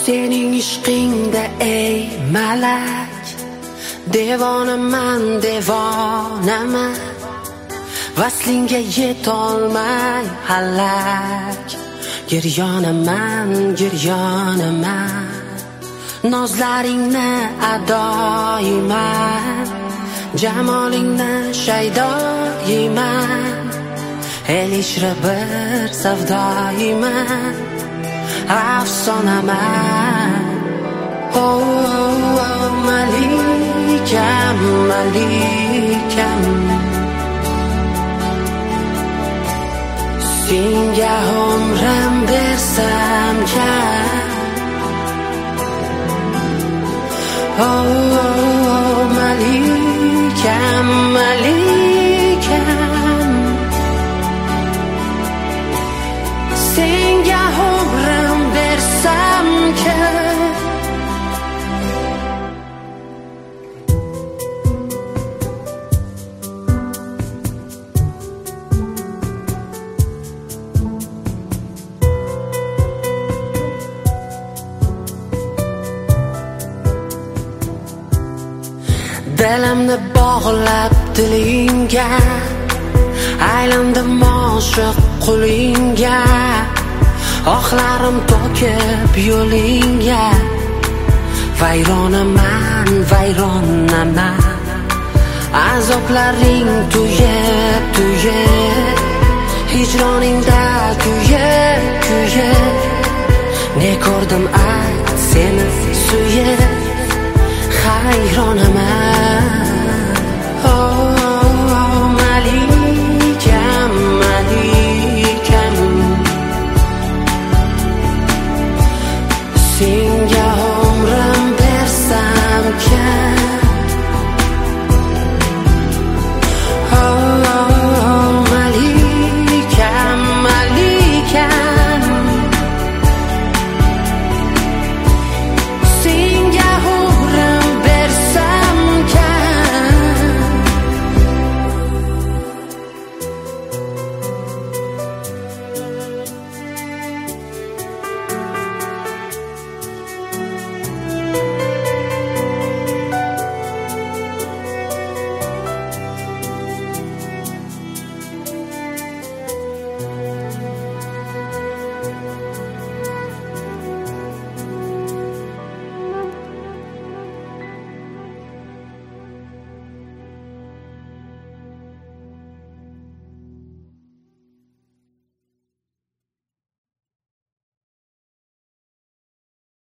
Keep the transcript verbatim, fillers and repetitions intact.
sening ishqingda ey malak, devonaman, devonaman, vaslingga yetolmay halak. Giryonaman, giryonaman, nozlaringni adoyman, jamolingni shaydoyman, el ishra bir savdoyman, afsonaman. Oh, oh, oh, malikam, malikam, senga umrim bersam kam. Oh, oh, oh, malikam, malikam, senga umrim bersam kam. Dilimni bog'lab dilingga, aylandim oshiq qulingga, ohlarim to'kib yo'lingga. Vayronaman, vayronaman, azoplaring tuyib, tuyib, hijroningda kuyib, kuyib. Ne ko'rdim ayt seni suyib, hayronaman.